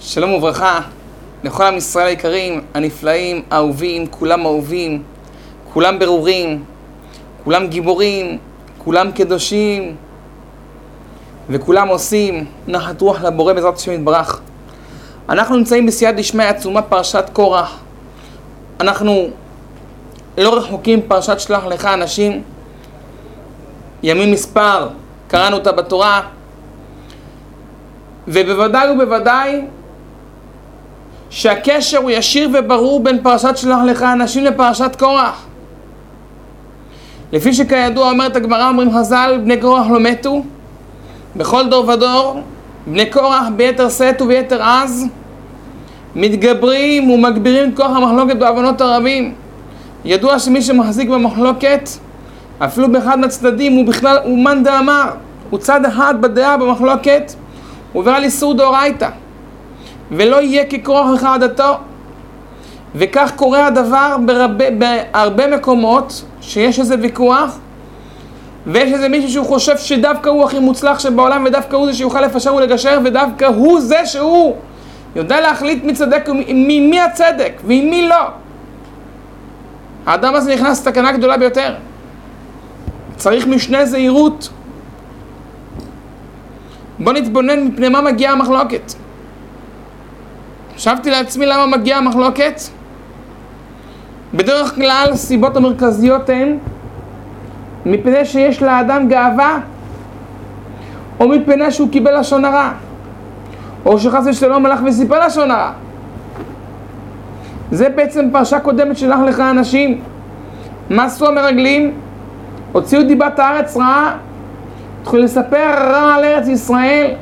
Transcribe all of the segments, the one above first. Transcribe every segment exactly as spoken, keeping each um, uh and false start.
שלום וברכה לכל עם ישראל היקרים, הנפלאים, האהובים, כולם אהובים, כולם ברורים, כולם גיבורים, כולם קדושים, וכולם עושים נחת רוח לבורא בעזרת השם יתברך. אנחנו נמצאים בסייעתא דשמיא עצומה, פרשת קורח. אנחנו לא רחוקים פרשת שלח לך אנשים, ימים מספר, קראנו אותה בתורה, ובוודאי ובוודאי שהקשר הוא ישיר וברור בין פרשת שלח לך אנשים לפרשת קורח. לפי שכידוע אומרת הגמרא, אומרים חז"ל, בני קורח לא מתו, בכל דור ודור בני קורח ביתר שאת וביתר עז מתגברים ומגבירים את כוח המחלוקת בעוונות הרבים. ידוע שמי שמחזיק במחלוקת אפילו באחד מהצדדים הוא בכלל אומן דאמר, הוא צד אחד בדעה במחלוקת, הוא עובר על איסור דאורייתא, ולא יהיה כקורח אחד-עדתו. וכך קורה הדבר ברבה, בהרבה מקומות שיש איזה ויכוח, ויש איזה מישהו שהוא חושב שדווקא הוא הכי מוצלח שבעולם, ודווקא הוא זה שיוכל לפשר ולגשר, ודווקא הוא זה שהוא יודע להחליט מי צדק ומי הצדק ומי לא. האדם הזה נכנס לסכנה גדולה ביותר. צריך משנה זהירות. בוא נתבונן מפני מה מגיעה המחלוקת. חשבתי לעצמי למה מגיעה המחלוקת. בדרך כלל הסיבות המרכזיות הן מפני שיש לאדם גאווה, או מפני שהוא קיבל לשון הרע, או שחס ושלום הלך וסיפר לשון הרע. זה בעצם פרשה קודמת שלח לך אנשים. מה עשו המרגלים? הוציאו דיבת הארץ רעה, התחילו לספר רע על ארץ ישראל,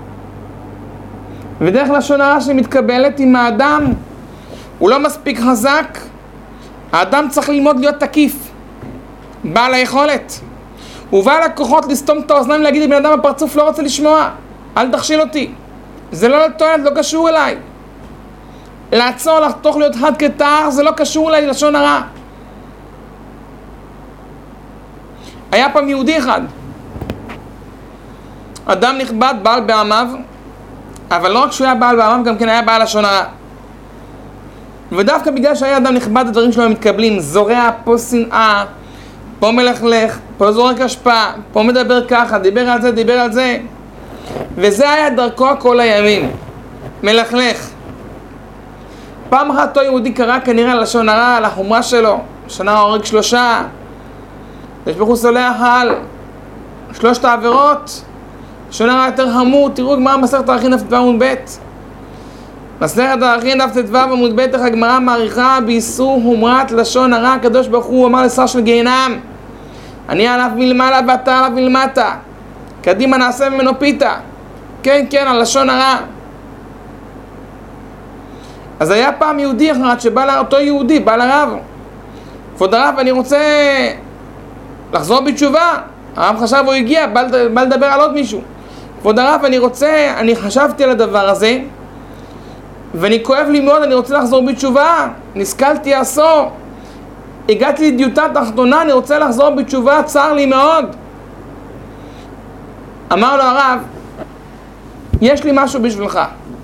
ודרך לשון הרע שמתקבלת עם האדם הוא לא מספיק חזק. האדם צריך ללמוד להיות תקיף, בעל היכולת ובעל הכוחות לסתום את האוזניים ולהגיד לבן אדם הפרצוף לא רוצה לשמוע, אל תכשיל אותי, זה לא לטוען, לא קשור אליי. לעצור, לחתוך, להיות חד כתער, זה לא קשור אליי לשון הרע. היה פעם יהודי אחד, אדם נכבד, בעל בעמיו, אבל לא רק שהוא היה בעל בעמיו, גם כן היה בעל לשון הרע. ודווקא בגלל שהיה אדם נכבד, הדברים שלו הם מתקבלים, זורע פה שנאה, פה מלכלך, פה זורק השפעה, פה מדבר ככה, דיבר על זה, דיבר על זה, וזה היה דרכו כל הימים, מלכלך. פעם אחת אותו יהודי קרא כנראה לשון הרע, על החומרה שלו, שנה הורג שלושה, יש ברוך הוא סולח על שלושת העבירות, לשון הרע יותר חמור. תראו גמרא מסכת ערכין דף ט"ו עמוד ב'. מסכת ערכין דף ט"ו עמוד ב', איך הגמרא מעריכה באיסור חומרת לשון הרע. הקדוש ברוך הוא אמר לשר של גיהינום, אני עליו מלמעלה ואתה עליו מלמטה, קדימה נעשה ממנו פיתה. כן כן, על לשון הרע. אז היה פעם יהודי אחד שבא לאותו יהודי, בא לרב, כבוד הרב, אני רוצה לחזור בתשובה. הרב חשב הוא הגיע, בא, בא לדבר על עוד מישהו. כבוד הרב, אני רוצה, אני חשבתי על הדבר הזה, ואני כואב לי מאוד, אני רוצה לחזור בתשובה, נשכלתי עשור, הגעתי לדיוטה תחתונה, אני רוצה לחזור בתשובה, צר לי מאוד. אמר לו הרב, יש לי משהו בשבילך.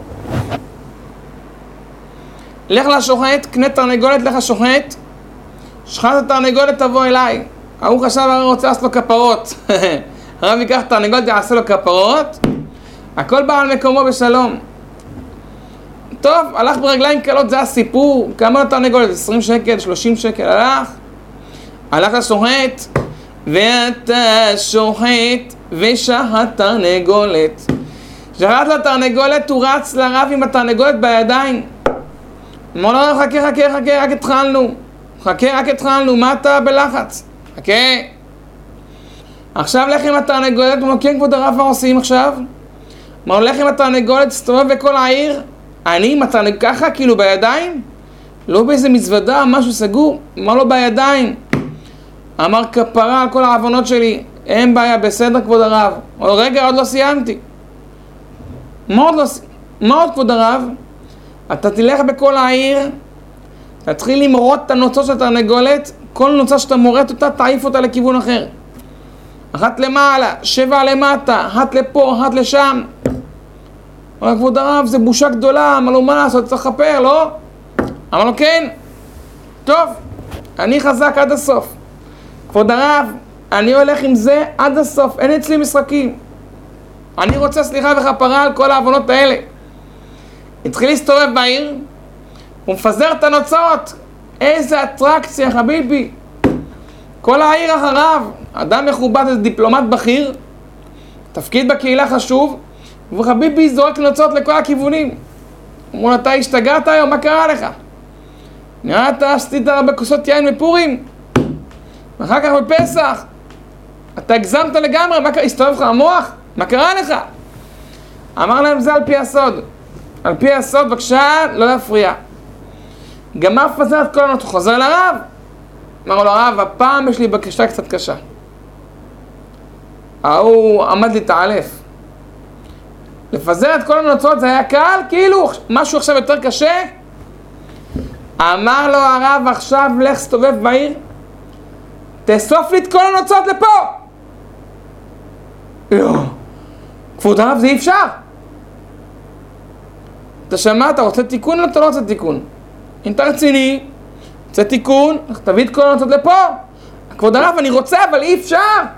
לך לשוחט, קנה תרנגולת, לך שוחט, שחט התרנגולת תבוא אליי. ההוא חשב הרי רוצה לעשות לו כפרות. הרב ייקח תרנגולת, יעשה לו כפרות, הכל בא על מקומו בשלום. טוב, הלך ברגליים קלות, זה הסיפור. כמה תרנגולת? עשרים שקל, שלושים שקל, הלך. הלך לשוחט, ואתה שוחט ושחט תרנגולת. שחט לתרנגולת, הוא רץ לרב עם התרנגולת בידיים. אמר לו, חכה, חכה, חכה, רק התחלנו. חכה, רק התחלנו, מה אתה בלחץ? חכה. עכשיו לך עם התרנגולת. הוא אומר, כן כבוד הרב, מה עושים עכשיו? אמר לו, לך עם התרנגולת, תסתובב בכל העיר. אני עם התרנגולת ככה, כאילו בידיים? לא באיזה מזוודה, משהו סגור. אמר לו, בידיים. אמר, כפרה על כל העוונות שלי. אין בעיה, בסדר כבוד הרב. אמר לו, רגע, עוד לא סיימתי. מה עוד לא סיימתי? מה עוד כבוד הרב? אתה תלך בכל העיר, תתחיל למרות את הנוצות של התרנגולת, כל נוצה שאתה מורת אותה, תעיף אותה לכיוון אחר. אחת למעלה, שבע למטה, אחת לפה, אחת לשם. אמר, כבוד הרב, זה בושה גדולה, אמר לו, מה לעשות, צריך לכפר, לא? אמר לו, כן. טוב, אני חזק עד הסוף. כבוד הרב, אני הולך עם זה עד הסוף, אין אצלי משחקים. אני רוצה סליחה וכפרה על כל העוונות האלה. התחיל להסתובב בעיר, הוא מפזר את הנוצות. איזה אטרקציה, חביבי. כל העיר אחריו, אדם מכובד, איזה דיפלומט בכיר, תפקיד בקהילה חשוב, וחביבי זורק נוצות לכל הכיוונים. אמרו לו, אתה השתגעת היום, מה קרה לך? נראה אתה עשית הרבה כוסות יין בפורים, אחר כך בפסח, אתה הגזמת לגמרי, מה קרה? הסתובב לך המוח? מה קרה לך? אמר להם, זה על פי הסוד. על פי הסוד, בבקשה, לא להפריע. גמר פזר את כל הנוצות, חוזר לרב. אמר לו, הרב, הפעם יש לי בקשה קצת קשה. ההוא עמד להתעלף. לפזר את כל הנוצות זה היה קל, כאילו משהו עכשיו יותר קשה. אמר לו הרב, עכשיו לך סתובב בעיר, תאסוף לי את כל הנוצות לפה. לא, כבוד הרב, זה אי אפשר. אתה שמעת, רוצה תיקון או אתה לא רוצה תיקון? אם אתה רציני, רוצה תיקון, תביא את כל הנוצות לפה. כבוד הרב, אני רוצה, אבל אי אפשר.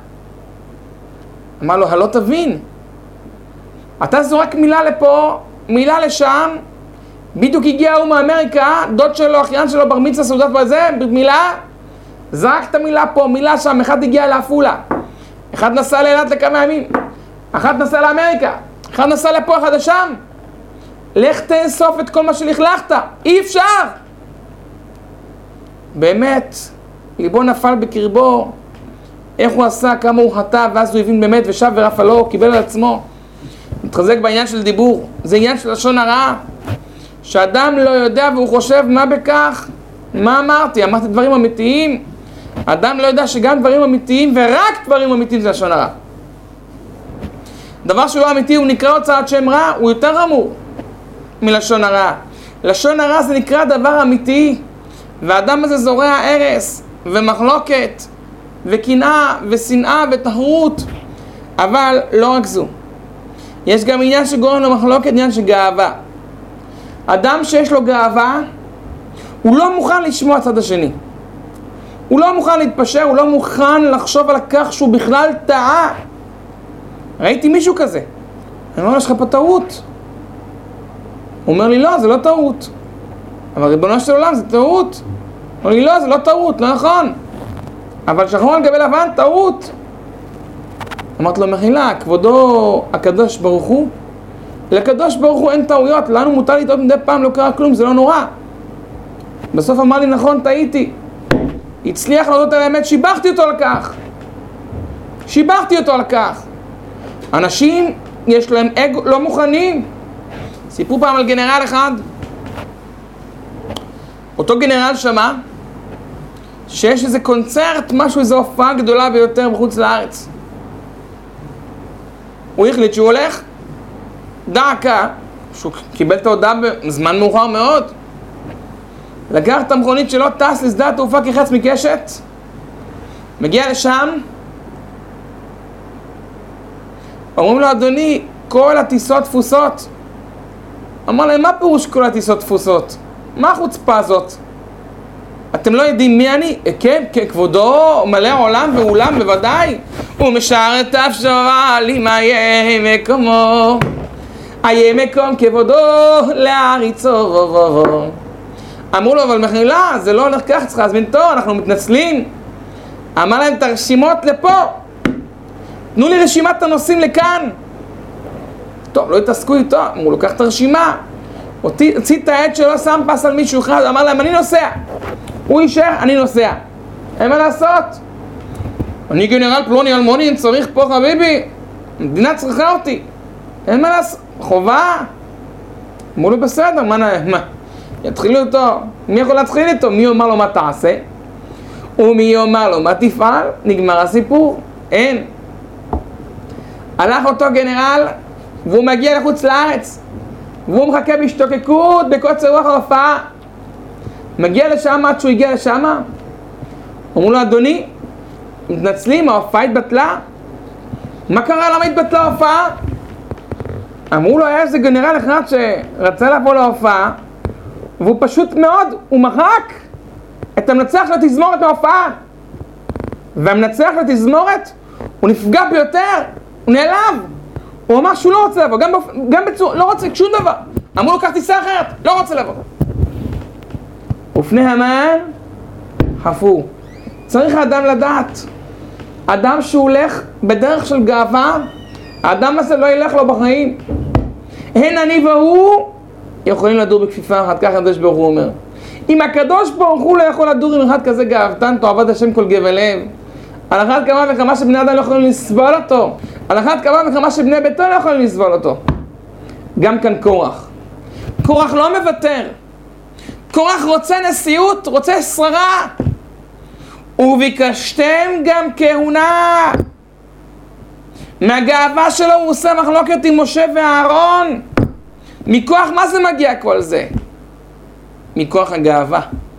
אמר לו, הלא תבין. אתה זורק מילה לפה, מילה לשם, בדיוק הגיע הוא מאמריקה, דוד שלו, אחיין שלו, בר מצווה, סעודת בזה, מילה, זרק את המילה פה, מילה שם, אחד הגיע לאפולה, אחד נסע לאילת לכמה ימים, אחד נסע לאמריקה, אחד נסע לפה, אחד לשם. לך תאסוף את כל מה שלכלכת, אי אפשר. באמת, ליבו נפל בקרבו, איך הוא עשה, כמה הוא חטא, ואז הוא הבין באמת, ושב ורף עלו, קיבל על עצמו. מתחזק בעניין של דיבור, זה עניין של לשון הרע, שאדם לא יודע והוא חושב מה בכך, מה אמרתי, אמרתי דברים אמיתיים, אדם לא יודע שגם דברים אמיתיים ורק דברים אמיתיים זה לשון הרע. דבר שהוא לא אמיתי הוא נקרא הוצאת שם רע, הוא יותר חמור מלשון הרע. לשון הרע זה נקרא דבר אמיתי, והאדם הזה זורע הרס ומחלוקת וקנאה ושנאה ותחרות. אבל לא רק זו, יש גם עניין שגורם למחלוקת, עניין של גאווה. אדם שיש לו גאווה, הוא לא מוכן לשמוע צד השני. הוא לא מוכן להתפשר, הוא לא מוכן לחשוב על כך שהוא בכלל טעה. ראיתי מישהו כזה. אני אומר, יש לך פה טעות. הוא אומר לי, לא, זה לא טעות. אבל ריבונו של עולם, זה טעות. הוא אומר לי, לא, זה לא טעות, לא נכון. אבל שחור על גבי לבן, טעות. אמרת לו, מחילה, כבודו הקדוש ברוך הוא, לקדוש ברוך הוא אין טעויות, לנו מותר לטעות מדי פעם, לא קרה כלום, זה לא נורא. בסוף אמר לי, נכון, טעיתי. הצליח להודות על האמת, שיבחתי אותו על כך. שיבחתי אותו על כך. אנשים, יש להם אגו, לא מוכנים. סיפרו פעם על גנרל אחד. אותו גנרל שמע, שיש איזה קונצרט, משהו, איזו הופעה גדולה ביותר בחוץ לארץ. הוא החליט שהוא הולך, דקה, שהוא קיבל את ההודעה בזמן מאוחר מאוד, לקח את המכונית שלו, טס לשדה התעופה כחץ מקשת, מגיע לשם, אומרים לו, אדוני, כל הטיסות תפוסות. אמר להם, מה פירוש כל הטיסות תפוסות? מה החוצפה הזאת? אתם לא יודעים מי אני? כן, כן, כבודו מלא עולם ואולם בוודאי. הוא משער את אפשרה לי מה יהיה מקומו, היה מקום כבודו להריצו. אמרו לו, אבל מחילה, זה לא הולך כך, צריך להזמין תור, אנחנו מתנצלים. אמר להם, את הרשימות לפה, תנו לי רשימת הנוסעים לכאן. טוב, לא התעסקו איתו, אמרו לו, קח את הרשימה. הוציא את העד שלו, שם פס על מישהו אחד, אמר להם, אני נוסע. הוא יישאר, אני נוסע. אין מה לעשות. אני גנרל פלוני אלמוני, אני צריך פה חביבי. המדינה צריכה אותי. אין מה לעשות. חובה. אמרו לו, בסדר, מה, מה? יתחילו אותו. מי יכול להתחיל איתו? מי אומר לו מה תעשה? ומי אומר לו מה תפעל? נגמר הסיפור. אין. הלך אותו גנרל, והוא מגיע לחוץ לארץ. והוא מחכה בהשתוקקות, בקוצר רוח ההופעה. מגיע לשם, עד שהוא הגיע לשם, אמרו לו, אדוני, מתנצלים, ההופעה התבטלה. מה קרה? למה התבטלה ההופעה? אמרו לו, היה איזה גנרל אחד שרצה לבוא להופעה, והוא פשוט מאוד, הוא מחק את המנצח של התזמורת מההופעה. והמנצח של התזמורת, הוא נפגע ביותר, הוא נעלב. הוא אמר שהוא לא רוצה לבוא, גם, גם בצור, לא רוצה שום דבר. אמרו לו, קח טיסה אחרת, לא רוצה לבוא. ופני המן, חפור. צריך האדם לדעת, אדם שהוא הולך בדרך של גאווה, האדם הזה לא ילך לו בחיים. הן אני והוא יכולים לדור בכפיפה אחת, ככה הקדוש ברוך הוא אומר. אם הקדוש ברוך הוא לא יכול לדור עם אחד כזה גאוותן, תאהבת השם כל גבל לב, על אחת כמה וכמה שבני אדם לא יכולים לסבול אותו, על אחת כמה וכמה שבני ביתו לא יכולים לסבול אותו. גם כאן קורח. קורח לא מוותר. קורח רוצה נשיאות, רוצה שררה. וביקשתם גם כהונה. מהגאווה שלו הוא עושה מחלוקת עם משה ואהרון. מכוח מה זה מגיע כל זה? מכוח הגאווה.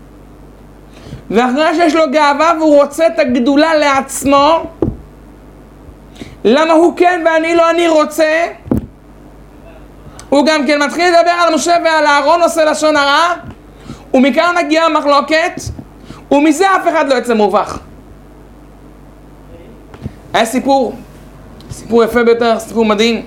ואחרי שיש לו גאווה והוא רוצה את הגדולה לעצמו, למה הוא כן ואני לא אני רוצה? הוא גם כן מתחיל לדבר על משה ועל אהרון, עושה לשון הרע, ומכאן מגיעה המחלוקת, ומזה אף אחד לא יצא מובך. היה סיפור, סיפור יפה ביותר, סיפור מדהים.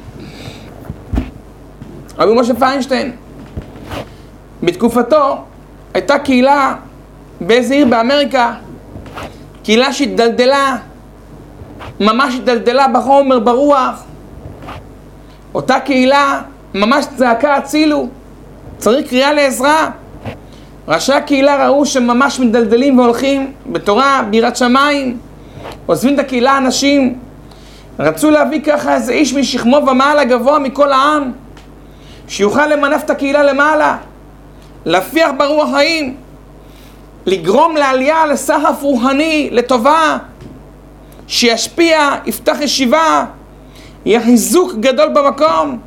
רבי משה פיינשטיין, בתקופתו הייתה קהילה באיזה עיר באמריקה, קהילה שהתדלדלה, ממש התדלדלה בחומר, ברוח. אותה קהילה ממש צעקה הצילו, צריך קריאה לעזרה. ראשי הקהילה ראו שממש מדלדלים והולכים בתורה, בירת שמיים, עוזבים את הקהילה אנשים, רצו להביא ככה איזה איש משכמו ומעלה גבוה מכל העם, שיוכל למנף את הקהילה למעלה, להפיח ברוח חיים, לגרום לעלייה לסחף רוחני, לטובה, שישפיע, יפתח ישיבה, יהיה חיזוק גדול במקום.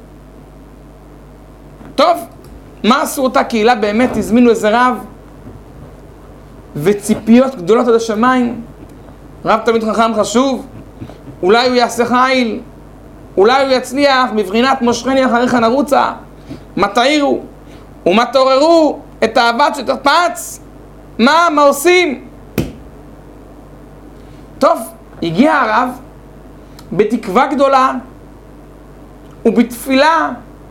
טוב, מה עשו אותה קהילה? באמת הזמינו איזה רב, וציפיות גדולות עד השמיים. רב תמיד חכם חשוב, אולי הוא יעשה חיל, אולי הוא יצליח, בבחינת מושכני אחריך נרוצה. מה תאירו ומה תעוררו את האהבת שתרפץ? מה, מה עושים? טוב, הגיע הרב בתקווה גדולה ובתפילה,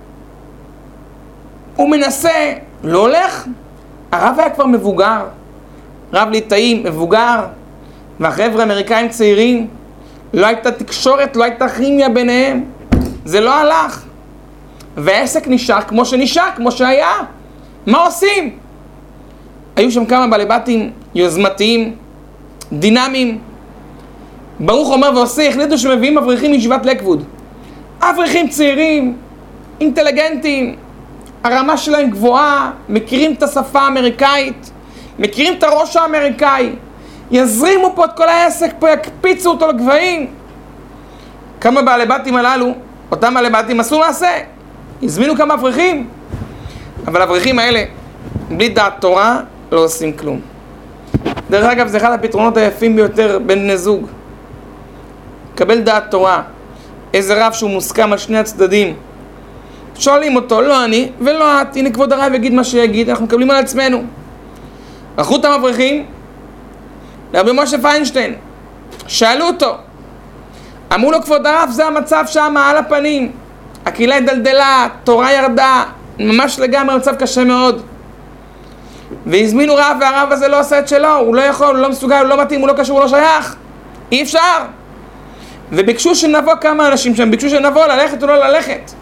הוא מנסה, לא הולך. הרב היה כבר מבוגר, רב ליטאי מבוגר, והחבר'ה אמריקאים צעירים, לא הייתה תקשורת, לא הייתה כימיה ביניהם, זה לא הלך. והעסק נשאר כמו שנשאר, כמו שהיה. מה עושים? היו שם כמה בעלי בתים יוזמתיים, דינמיים. ברוך אומר ועושה, החליטו שמביאים אברכים מישיבת לקווד. אברכים צעירים, אינטליגנטים, הרמה שלהם גבוהה, מכירים את השפה האמריקאית, מכירים את הראש האמריקאי, יזרימו פה את כל העסק, פה יקפיצו אותו לגבהים. כמה בעלי בתים הללו, אותם בעלי בתים עשו מעשה, הזמינו כמה אברכים, אבל האברכים האלה, בלי דעת תורה, לא עושים כלום. דרך אגב, זה אחד הפתרונות היפים ביותר בין בני זוג. קבל דעת תורה, איזה רב שהוא מוסכם על שני הצדדים. שואלים אותו, לא אני ולא את, הנה כבוד הרב יגיד מה שיגיד, אנחנו מקבלים על עצמנו. לקחו אותם אברכים לרבי משה פיינשטיין, שאלו אותו, אמרו לו, כבוד הרב, זה המצב שם על הפנים, הקהילה דלדלה, תורה ירדה, ממש לגמרי מצב קשה מאוד. והזמינו רב, והרב הזה לא עושה את שלו, הוא לא יכול, הוא לא מסוגל, הוא לא מתאים, הוא לא קשור, הוא לא שייך, אי אפשר. וביקשו שנבוא כמה אנשים שם, ביקשו שנבוא ללכת או לא ללכת.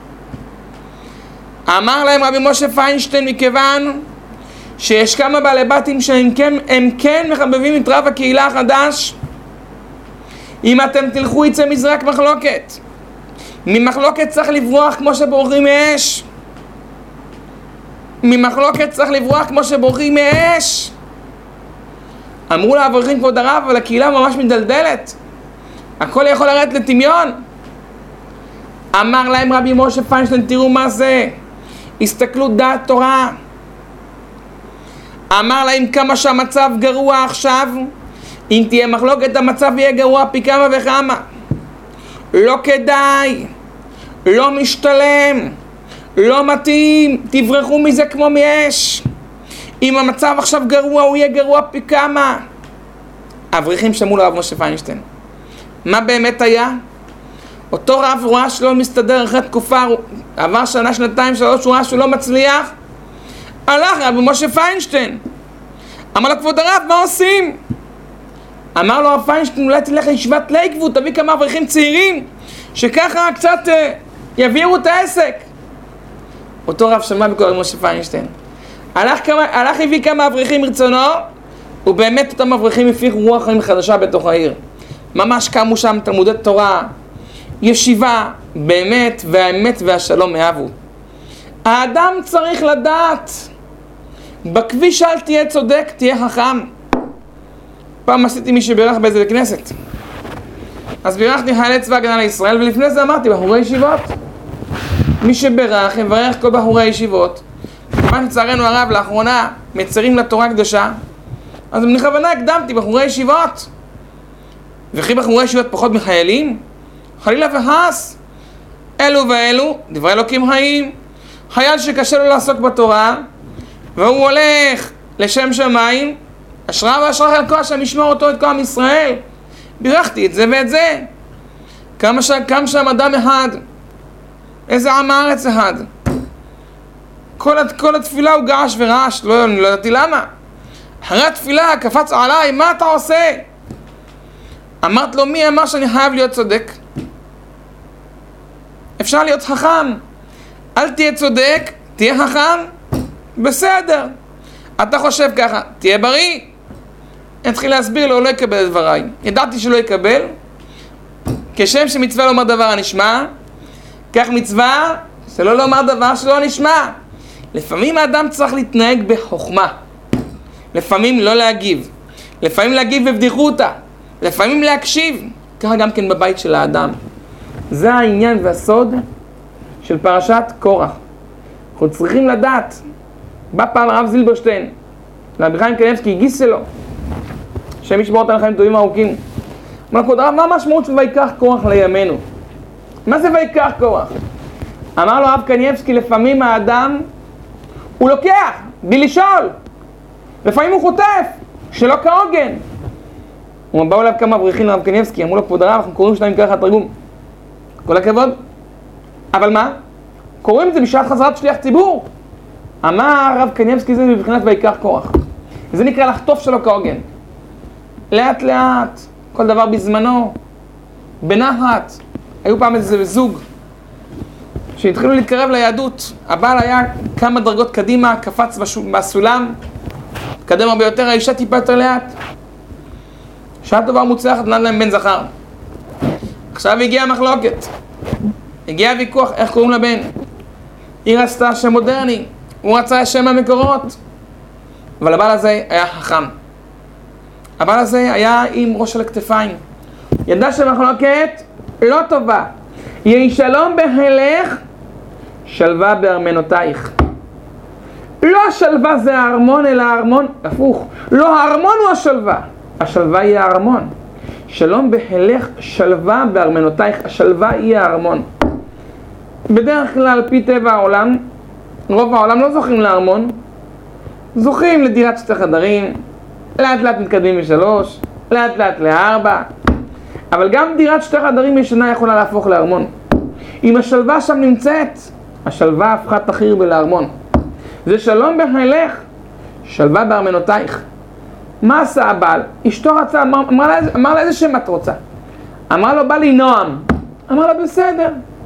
אמר להם רבי משה פיינשטיין, מכיוון שיש כמה בעלי בתים שהם כן, הם כן מחבבים את רב הקהילה החדש, אם אתם תלכו יצא מזרק מחלוקת. ממחלוקת צריך לברוח כמו שבורחים מאש. ממחלוקת צריך לברוח כמו שבורחים מאש. אמרו לאברכים, כבוד הרב, אבל הקהילה ממש מדלדלת, הכל יכול לרדת לטמיון. אמר להם רבי משה פיינשטיין, תראו מה זה, הסתכלו דעת תורה. אמר להם, כמה שהמצב גרוע עכשיו, אם תהיה מחלוקת המצב יהיה גרוע פי כמה וכמה. לא כדאי, לא משתלם, לא מתאים, תברחו מזה כמו מאש. אם המצב עכשיו גרוע, הוא יהיה גרוע פי כמה. האברכים שמעו לרב משה פיינשטיין. מה באמת היה? אותו רב רואה שלא מסתדר אחרי תקופה, עבר שנה, שנתיים, שלוש, הוא ראה שהוא לא מצליח. הלך רב משה פיינשטיין. אמר לו, כבוד הרב, מה עושים? אמר לו, רב פיינשטיין, אולי תלך לישיבת לייקווד, תביא כמה אברכים צעירים, שככה קצת uh, יביאו את העסק. אותו רב שמע בכל רב משה פיינשטיין. הלך, כמה, הלך הביא כמה אברכים מרצונו, ובאמת אותם אברכים הפיחו רוח חיים חדשה בתוך העיר. ממש קמו שם תלמודי תורה, ישיבה, באמת, והאמת והשלום אהבו. האדם צריך לדעת, בכביש אל תהיה צודק, תהיה חכם. פעם עשיתי מי שבירך באיזה כנסת. אז בירכתי חיילי צבא הגנה לישראל, ולפני זה אמרתי, בחורי ישיבות. מי שבירך, יברך כל בחורי ישיבות. כיוון לצערנו הרב, לאחרונה, מצרים לתורה הקדושה, אז בכוונה הקדמתי בחורי ישיבות. וכי בחורי ישיבות פחות מחיילים? חלילה וחס. אלו ואלו, דברי אלוקים חיים. חייל שקשה לו לעסוק בתורה, והוא הולך לשם שמיים, אשרה ואשרה חלקו השם ישמור אותו את כל עם ישראל. בירכתי את זה ואת זה. כמה ש... קם שם אדם אחד, איזה עם הארץ אחד. כל, כל התפילה הוא געש ורעש, לא, לא ידעתי למה. אחרי התפילה קפץ עליי, מה אתה עושה? אמרת לו, מי אמר שאני חייב להיות צודק? אפשר להיות חכם. אל תהיה צודק, תהיה חכם, בסדר. אתה חושב ככה, תהיה בריא. התחיל להסביר לו, הוא לא יקבל את דבריי. ידעתי שלא יקבל. כשם שמצווה לומר דבר הנשמע, כך מצווה שלא לומר דבר שלא נשמע. לפעמים האדם צריך להתנהג בחוכמה. לפעמים לא להגיב. לפעמים להגיב בבדיחותא. לפעמים להקשיב. ככה גם כן בבית של האדם. זה העניין והסוד של פרשת קורח. אנחנו צריכים לדעת. בא פעם הרב זילברשטיין, לרבי חיים קניבסקי, הגיס שלו, שם ישמור אותנו חיים טובים ארוכים. אמר כבוד הרב, מה המשמעות של ויקח קורח לימינו? מה זה ויקח קורח? אמר לו הרב קניבסקי, לפעמים האדם הוא לוקח, בלי לשאול. לפעמים הוא חוטף, שלא כהוגן. הוא באו אליו כמה אברכים לרב קניבסקי, אמרו לו כבוד הרב, אנחנו קוראים שניים ככה תרגום. כל הכבוד. אבל מה? קוראים את זה בשעת חזרת שליח ציבור. אמר הרב קניבסקי, זה בבחינת ויקח קורח. זה נקרא לחטוף שלו כהוגן. לאט לאט, כל דבר בזמנו, בנחת. היו פעם איזה זוג שהתחילו להתקרב ליהדות. הבעל היה כמה דרגות קדימה, קפץ בסולם, קדם הרבה יותר, האישה טיפה יותר לאט. שעה טובה מוצלחת, נתן להם בן זכר. עכשיו הגיעה המחלוקת. הגיע הוויכוח, איך קוראים לבן? היא רצתה שם מודרני, הוא רצה שם המקורות. אבל הבעל הזה היה חכם. הבעל הזה היה עם ראש על הכתפיים. ידע שמחלוקת לא טובה. יהי שלום בהלך, שלווה בארמנותייך. לא השלווה זה הארמון, אלא הארמון, הפוך. לא הארמון הוא השלווה. השלווה היא הארמון. שלום בהלך, שלווה בארמנותייך. השלווה היא הארמון. בדרך כלל, על פי טבע העולם, רוב העולם לא זוכים לארמון. זוכים לדירת שתי חדרים, לאט לאט מתקדמים לשלוש, לאט לאט לארבע. אבל גם דירת שתי חדרים ישנה יכולה להפוך לארמון. אם השלווה שם נמצאת, השלווה הפכה תחיר בלארמון. זה שלום בהלך, שלווה בארמנותייך. מה עשה הבעל? אשתו רצה, אמר, אמר, לה, אמר לה איזה שם את רוצה? אמר לו, בא לי נועם. אמר לה, בסדר.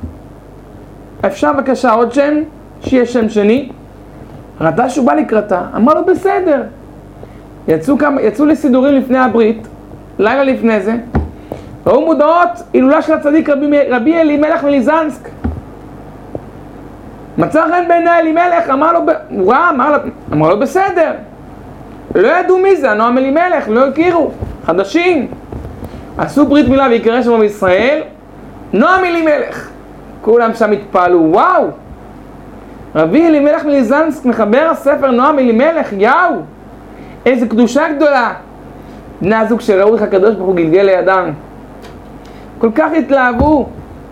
אפשר בבקשה עוד שם, שיהיה שם שני. ראתה שהוא בא לקראתה, אמר לו, בסדר. יצאו, כמה, יצאו לסידורים לפני הברית, לילה לפני זה. ראו מודעות, הילולה של הצדיק רבי, רבי אלימלך מליזנסק. מצא חן בעיני אלימלך, אמר לו, הוא ראה, אמר לו, אמר לו, בסדר. לא ידעו מי זה, נועם אלימלך, לא הכירו, חדשים. עשו ברית מילה ויקרא שמו בישראל, נועם אלימלך. כולם שם התפעלו, וואו. רבי אלימלך מליזנסק מחבר הספר נועם אלימלך, יאו. איזה קדושה גדולה. בני הזוג שראו איך הקדוש ברוך הוא גלגל לידם. כל כך התלהבו.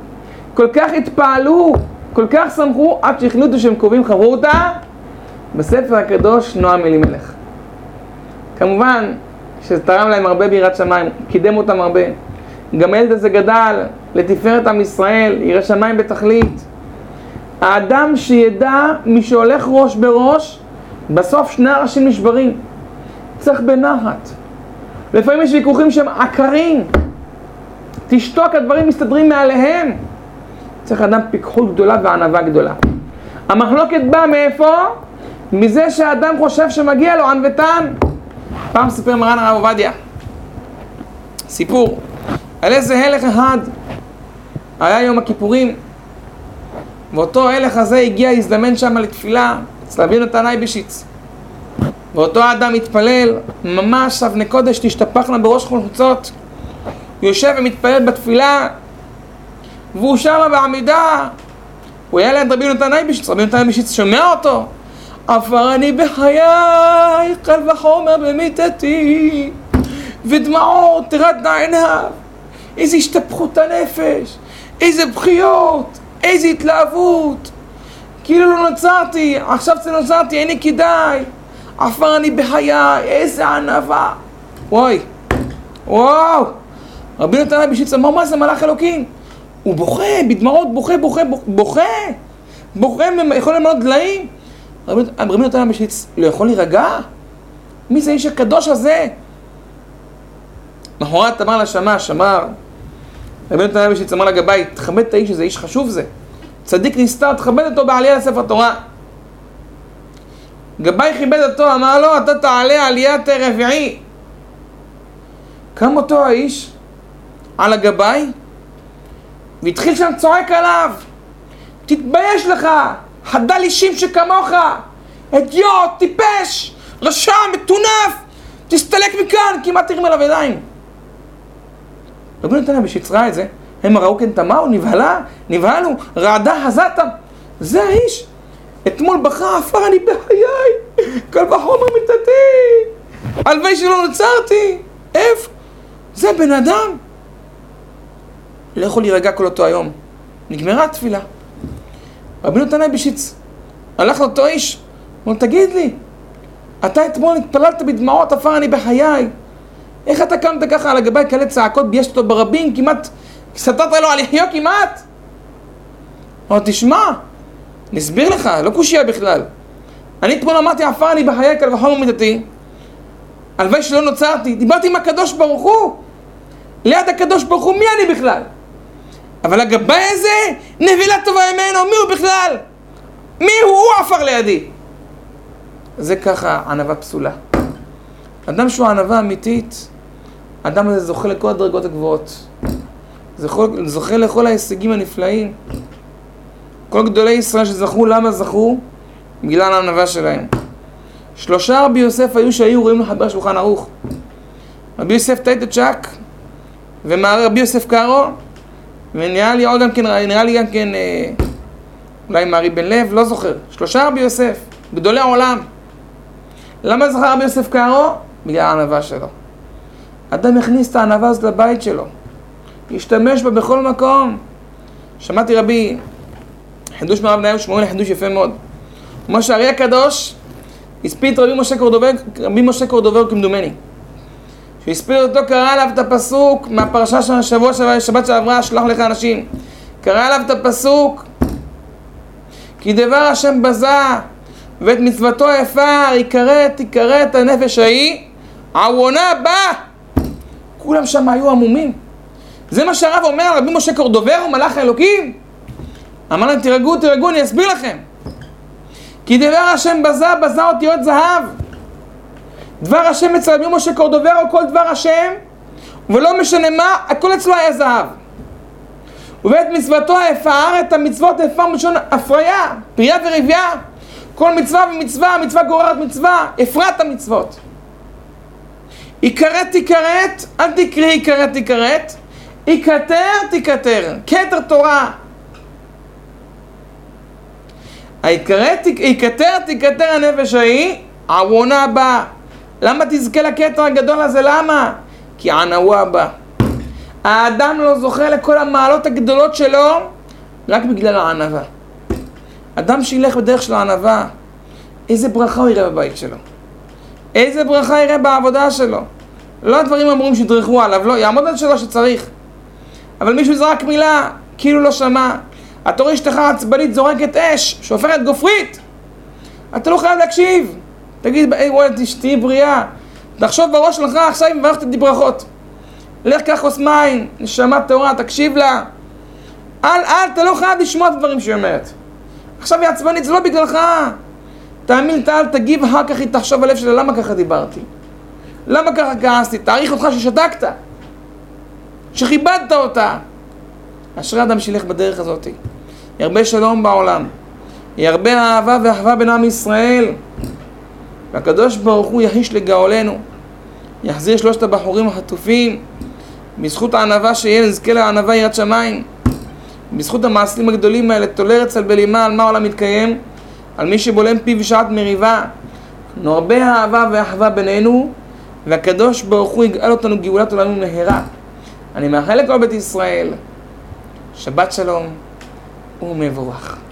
כל כך התפעלו, כל כך שמחו, עד שהחליטו שהם קובעים חברותא בספר הקדוש נועם אלימלך. כמובן שזה תרם להם הרבה ביראת שמיים, קידם אותם הרבה. גם הילד הזה גדל לתפארת עם ישראל, ירא שמיים בתכלית. האדם שידע, מי שהולך ראש בראש, בסוף שני הראשים נשברים. צריך בנחת. לפעמים יש ויכוחים שהם עקרים. תשתוק, הדברים מסתדרים מעליהם. צריך אדם פיקחות גדולה וענווה גדולה. המחלוקת באה מאיפה? מזה שהאדם חושב שמגיע לו ען ותן. פעם סיפר מרן הרב עובדיה סיפור על איזה הלך אחד. היה יום הכיפורים, ואותו הלך הזה הגיע, הזדמן שם לתפילה אצל רבי נתן אייבשיץ, ואותו האדם מתפלל ממש אבני קודש תשתפכנה בראש חולצות. הוא יושב ומתפלל בתפילה, והוא שם בעמידה, הוא היה ליד רבי נתן אייבשיץ. רבי נתן אייבשיץ שומע אותו, עפר אני בחיי, קל וחומר במיתתי, ודמעות תרדנה עיניו. איזה השתפכות הנפש, איזה בחיות, איזה התלהבות, כאילו לא נוצרתי, עכשיו זה נוצרתי, אין לי כדאי. עפר אני בחיי, איזה ענווה. וואי, וואו. רבי נתן אייבשיץ אמר, מה זה מלאך אלוקים? הוא בוכה, בדמעות, בוכה, בוכה, בוכה, בוכה, יכול למנות דליים. רבי נתן אייבשיץ לא יכול להירגע? מי זה האיש הקדוש הזה? מחרת אמר לשמש, אמר, רבי נתן אייבשיץ אמר לגבאי, תכבד את האיש הזה, איש חשוב זה. צדיק נסתר, תכבד אותו בעלייה לספר תורה. גבאי כיבד אותו, אמר לו, אתה תעלה עליית רביעי. קם אותו האיש על הגבאי, והתחיל שם צועק עליו, תתבייש לך, חדל אישים שכמוך, אדיוט, טיפש, רשע, מטונף, תסתלק מכאן, כמעט תרים אליו ידיים. רבי נתן אייבשיץ ראה את זה, הם ראו כן תמהו, נבהלה, נבהלו, רעדה הזתה. זה האיש. אתמול בכה, עפר אני בחיי, קל וחומר מיתתי, הלוואי שלא נוצרתי. איפה? זה בן אדם. לא יכול להירגע כל אותו היום. נגמרה התפילה. רבי נתן אייבשיץ הלך לאותו איש, אמר, תגיד לי, אתה אתמול התפללת בדמעות, עפר אני בחיי, איך אתה קמת ככה על הגבי כאלה צעקות, ביישת אותו ברבים, כמעט סתרת לו על יחיו כמעט? אמר, תשמע, נסביר לך, לא קושיה בכלל. אני אתמול אמרתי, עפר אני בחיי, קל וחומר מיתתי, הלוואי שלא נוצרתי, דיברתי עם הקדוש ברוך הוא, ליד הקדוש ברוך הוא, מי אני בכלל? אבל הגבי הזה, נבילה טובה ממנו, מי הוא בכלל? מי הוא? הוא עפר לידי. זה ככה ענווה פסולה. אדם שהוא ענווה אמיתית, אדם הזה זוכה לכל הדרגות הגבוהות. זוכה, זוכה לכל ההישגים הנפלאים. כל גדולי ישראל שזכו, למה זכו? בגלל הענווה שלהם. שלושה רבי יוסף היו שהיו רואים לחבר שולחן ערוך. רבי יוסף טייטצ'ק, ורבי יוסף קארו, ונראה לי עוד גם כן, נראה לי גם כן, אה, אולי מארי בן לב, לא זוכר. שלושה רבי יוסף, גדולי העולם. למה זכה רבי יוסף קארו? בגלל הענווה שלו. אדם הכניס את הענווה הזאת לבית שלו. השתמש בה בכל מקום. שמעתי רבי, חידוש מרב נאיו שמואל, חידוש יפה מאוד. כמו שהרי הקדוש, הספיד רבי משה קורדובר, רבי משה קורדובר כמדומני. שהספיד אותו, קרא עליו את הפסוק מהפרשה של השבוע, שבת שעברה, שלח לך אנשים. קרא עליו את הפסוק, כי דבר השם בזה, ואת מצוותו הפר, יקראת, יקראת הנפש ההיא, עוונה בא. כולם שם היו עמומים. זה מה שהרב אומר, רבי משה קורדובר הוא מלאך האלוקים. אמר להם, תרגעו, תרגעו, אני אסביר לכם. כי דבר השם בזה, בזה אותיות זהב. דבר השם אצל רבי משה קורדובר או כל דבר השם, ולא משנה מה, הכל אצלו היה זהב. ואת מצוותו הפר, את המצוות הפר משון הפריה, פריה ורבייה. כל מצווה ומצווה, מצווה גוררת מצווה, הפרת המצוות. יקראת תיקראת, אל תקראי יקראת תיקראת, יקטר תיקטר, כתר תורה. היקראת יקטר תיקטר הנפש ההיא, עוונה בא. למה תזכה לכתר הגדול הזה? למה? כי ענווה בא. האדם לא זוכה לכל המעלות הגדולות שלו רק בגלל הענווה. אדם שילך בדרך של הענווה, איזה ברכה הוא יראה בבית שלו. איזה ברכה יראה בעבודה שלו. לא הדברים אמורים שידרכו עליו, לא, יעמוד על שלו שצריך. אבל מישהו זרק מילה, כאילו לא שמע. אתה רואה אשתך עצבנית זורקת אש, שהופכת גופרית. אתה לא חייב להקשיב. תגיד, וואי, תשתי בריאה. תחשוב בראש שלך, עכשיו היא מברכת את ברכות. לך קח כוס מים, נשמה טהורה, תקשיב לה. אל, אל, אתה לא חייב לשמוע את הדברים שהיא אומרת. עכשיו היא עצבנית, זה לא בגללך. תאמין, אל תגיב, אחר כך היא תחשוב הלב שלה, למה ככה דיברתי? למה ככה כעסתי? תעריך אותך ששתקת. שכיבדת אותה. אשרי אדם שילך בדרך הזאת. ירבה שלום בעולם. ירבה אהבה ואחווה בין עם ישראל. והקדוש ברוך הוא יחיש לגאולנו. יחזיר שלושת הבחורים החטופים. בזכות הענווה שיהיה נזכה לענווה יראת שמיים. בזכות המעשים הגדולים האלה תולר אצל בלימה על מה העולם מתקיים. על מי שבולם פיו בשעת מריבה. נרבה אהבה ואחווה בינינו. והקדוש ברוך הוא יגאל אותנו גאולת עולמים מהרה. אני מאחל לכל בית ישראל שבת שלום ומבורך.